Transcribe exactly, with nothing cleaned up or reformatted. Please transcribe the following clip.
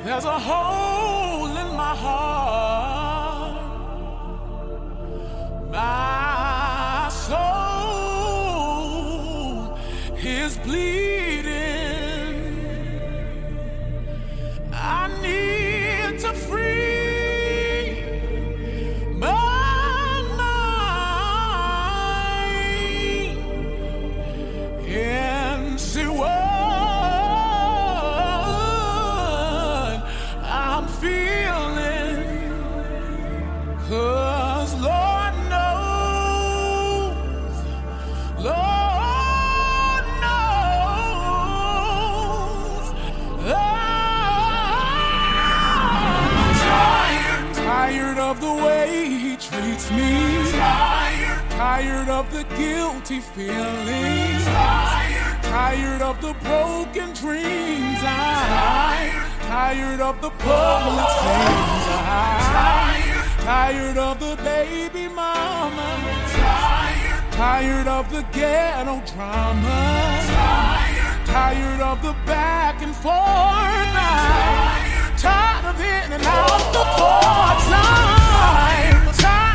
There's a hole in my heart. My soul is bleeding. I need to free my mind and see what I'm feeling. 'Cause Lord knows, Lord knows, I'm tired, tired of the way he treats me. Tired, tired of the guilty feelings. Tired, tired of the broken dreams. I'm tired, tired of the public things. I'm tired, tired of the baby mama. Tired, tired of the ghetto drama. Tired, tired of the back and forth. Tired, tired of in and out the courts. I'm tired.